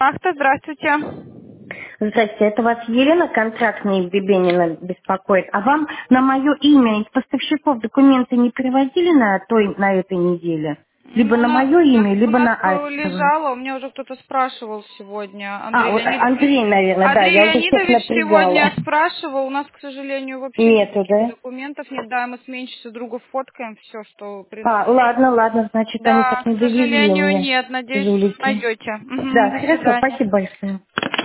Ахта, здравствуйте. Здрасте, это вас Елена, контрактная Бебенина, беспокоит. А вам на мое имя из поставщиков документы не привозили на этой неделе? Либо Ну, на мое имя, у либо нас на Альцева. лежало, у меня уже кто-то спрашивал сегодня, Андрей Вот Леонидович. Андрей, наверное, да, Андрей я уже всех Леонидович напрягала. сегодня спрашивал, у нас, к сожалению, вообще Нету, никаких да? документов нет, да, мы с меньшей другу фоткаем все, что приносили. Ладно, значит, они Да, так не к довезли сожалению, мне, нет, надеюсь, жулики. найдете. Мгм, Да, до хорошо, свидания. спасибо большое.